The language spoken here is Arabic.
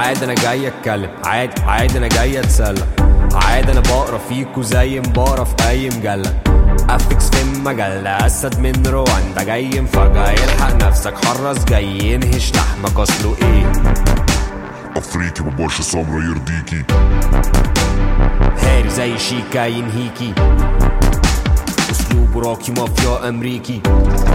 عادي انا جاي اتكلم، عادي انا جاي اتسلى، عادي انا بقرا فيكو زي مبقرا في اي مجلة. افكس في المجلة اسد من رواندا جاي مفاجأة، يلحق نفسك حرص جاي ينهش لحمك اصله ايه. افريقي ببرشا سمرة يرضيكي، هاري زي شيكا ينهيكي، اسلوب راكي مافيا امريكي.